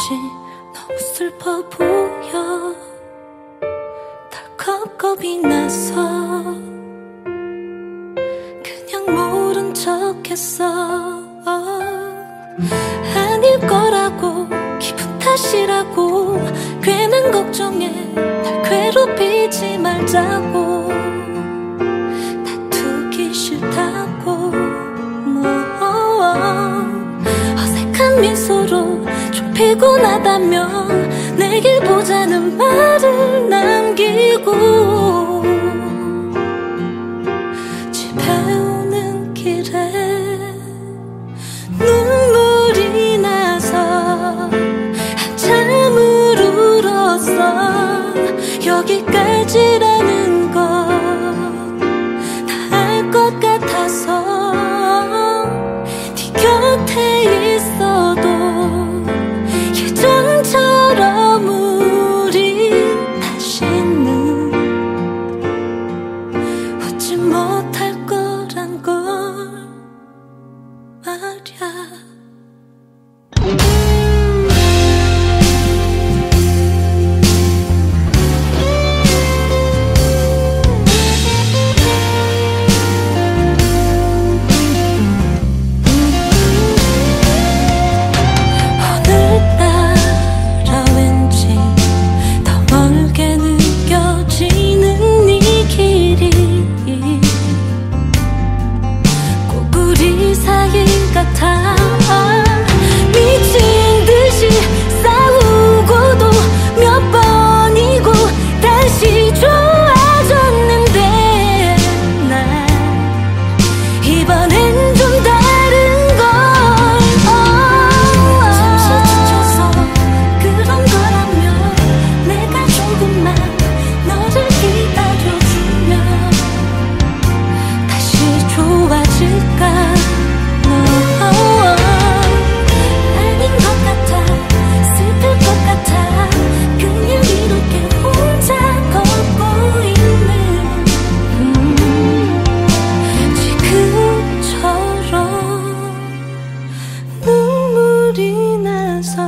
너무 슬퍼 보여. 덜컥겁이 나서 그냥 모른 척했어. 아닐 거라고, 기분 탓이라고, 괜한 걱정에 날 괴롭히지 말자고, 다투기 싫다고. 어색한 미소로 좀 피곤하다면 내길 보자는 말을 남기고 집에 오는 길에 눈물이 나서 한참을 울었어. 여기까지라는 건 다 알 것 같아서 네 곁에 있어도 예전처럼 우리 다시는 웃지 못할 거란 걸 말야. 미친 듯이 싸우고도 몇 번이고 다시 좋아졌는데 난 이번엔 좀 다른 걸. 잠시 지쳐서 그런 거라면 내가 조금만 너를 기다려주면 다시 좋아질까. 눈물이 나서